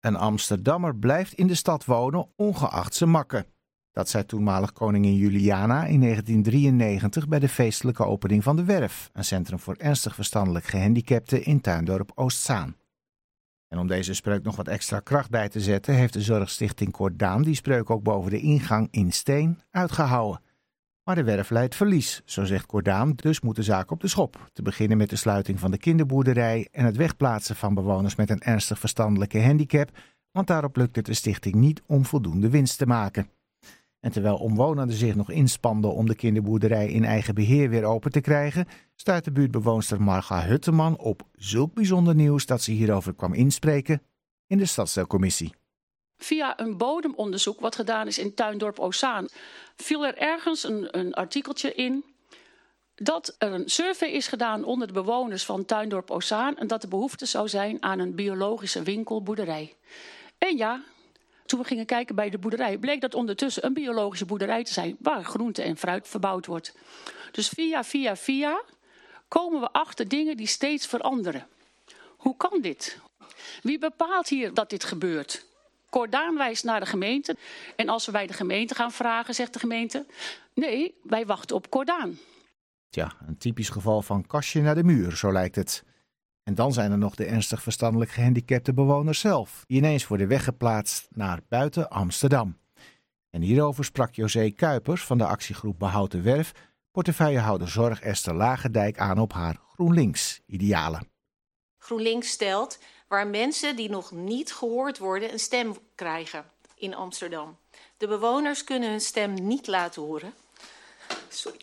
Een Amsterdammer blijft in de stad wonen, ongeacht zijn makken. Dat zei toenmalig koningin Juliana in 1993 bij de feestelijke opening van de Werf, een centrum voor ernstig verstandelijk gehandicapten in Tuindorp Oostzaan. En om deze spreuk nog wat extra kracht bij te zetten, heeft de Zorgstichting Cordaan die spreuk ook boven de ingang in steen uitgehouden. Maar de Werf leidt verlies, zo zegt Cordaan, dus moet de zaak op de schop. Te beginnen met de sluiting van de kinderboerderij en het wegplaatsen van bewoners met een ernstig verstandelijke handicap, want daarop lukt het de stichting niet om voldoende winst te maken. En terwijl omwonenden zich nog inspanden om de kinderboerderij in eigen beheer weer open te krijgen, stuit de buurtbewoonster Marga Hutteman op zulk bijzonder nieuws dat ze hierover kwam inspreken in de stadsdeelcommissie. Via een bodemonderzoek wat gedaan is in Tuindorp Oostzaan viel er ergens een artikeltje in dat er een survey is gedaan onder de bewoners van Tuindorp Oostzaan en dat er behoefte zou zijn aan een biologische winkelboerderij. En ja, toen we gingen kijken bij de boerderij bleek dat ondertussen een biologische boerderij te zijn waar groente en fruit verbouwd wordt. Dus via komen we achter dingen die steeds veranderen. Hoe kan dit? Wie bepaalt hier dat dit gebeurt? Cordaan wijst naar de gemeente. En als we bij de gemeente gaan vragen, zegt de gemeente, nee, wij wachten op Cordaan. Tja, een typisch geval van kastje naar de muur, zo lijkt het. En dan zijn er nog de ernstig verstandelijk gehandicapte bewoners zelf, die ineens worden weggeplaatst naar buiten Amsterdam. En hierover sprak José Kuipers van de actiegroep Behoud de Werf, portefeuillehouder Zorg Esther Lagendijk aan op haar GroenLinks-idealen. GroenLinks stelt waar mensen die nog niet gehoord worden een stem krijgen in Amsterdam. De bewoners kunnen hun stem niet laten horen. Sorry.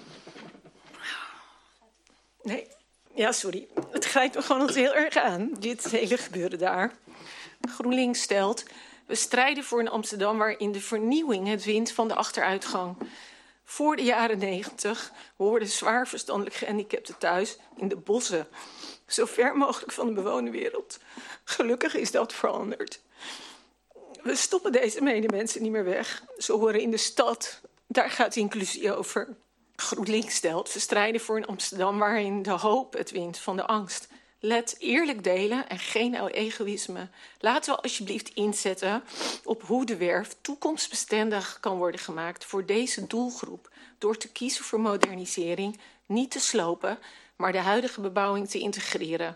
Nee, ja, sorry. Het grijpt me gewoon heel erg aan, dit hele gebeuren daar. GroenLinks stelt, we strijden voor een Amsterdam waarin de vernieuwing het wint van de achteruitgang. Voor de jaren 90 hoorden zwaar verstandelijk gehandicapten thuis in de bossen. Zo ver mogelijk van de bewoonde wereld. Gelukkig is dat veranderd. We stoppen deze medemensen niet meer weg. Ze horen in de stad. Daar gaat inclusie over. GroenLinks stelt, we strijden voor een Amsterdam waarin de hoop het wint van de angst. Let eerlijk delen en geen egoïsme. Laten we alsjeblieft inzetten op hoe de Werf toekomstbestendig kan worden gemaakt voor deze doelgroep. Door te kiezen voor modernisering, niet te slopen, maar de huidige bebouwing te integreren.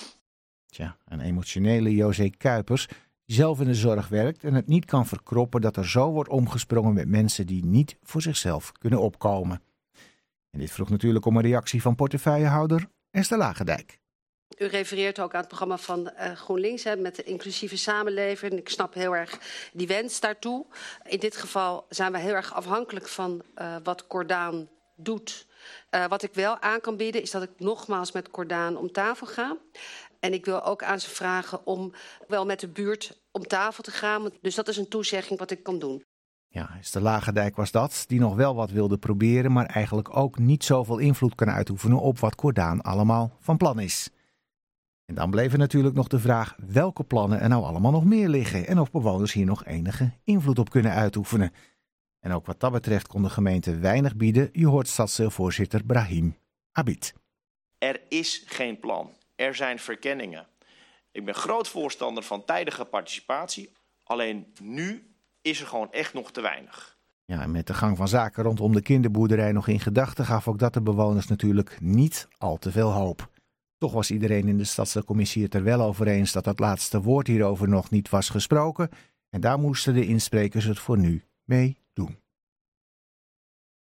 Tja, een emotionele José Kuipers die zelf in de zorg werkt en het niet kan verkroppen dat er zo wordt omgesprongen met mensen die niet voor zichzelf kunnen opkomen. En dit vroeg natuurlijk om een reactie van portefeuillehouder Esther Lagendijk. U refereert ook aan het programma van GroenLinks met de inclusieve samenleving. Ik snap heel erg die wens daartoe. In dit geval zijn we heel erg afhankelijk van wat Cordaan doet. Wat ik wel aan kan bieden is dat ik nogmaals met Cordaan om tafel ga. En ik wil ook aan ze vragen om wel met de buurt om tafel te gaan. Dus dat is een toezegging wat ik kan doen. Ja, Esther Lagendijk was dat, die nog wel wat wilde proberen, maar eigenlijk ook niet zoveel invloed kan uitoefenen op wat Cordaan allemaal van plan is. En dan bleef er natuurlijk nog de vraag welke plannen er nou allemaal nog meer liggen en of bewoners hier nog enige invloed op kunnen uitoefenen. En ook wat dat betreft kon de gemeente weinig bieden. Je hoort stadsdeelvoorzitter Brahim Abid. Er is geen plan. Er zijn verkenningen. Ik ben groot voorstander van tijdige participatie. Alleen nu is er gewoon echt nog te weinig. Ja, en met de gang van zaken rondom de kinderboerderij nog in gedachten gaf ook dat de bewoners natuurlijk niet al te veel hoop. Toch was iedereen in de stadsdeelcommissie het er wel over eens dat het laatste woord hierover nog niet was gesproken. En daar moesten de insprekers het voor nu mee